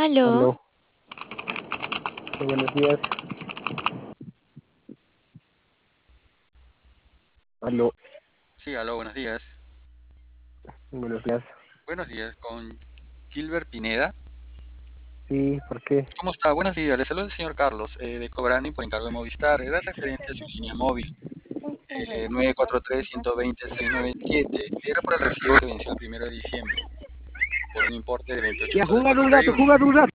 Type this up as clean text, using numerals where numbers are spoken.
Aló, Aló, buenos días. Aló, Sí, aló, buenos días. buenos días. Buenos días, con Gilbert Pineda. Sí, ¿por qué? ¿Cómo está? Buenos días, le saluda el señor Carlos de Cobrani por encargo de Movistar. Era referente a su línea móvil 943-120-697. Era por el recibo que venció el 1 de diciembre por un importe de Ya, 28 soles jugar con un rato, 31. jugar un rato.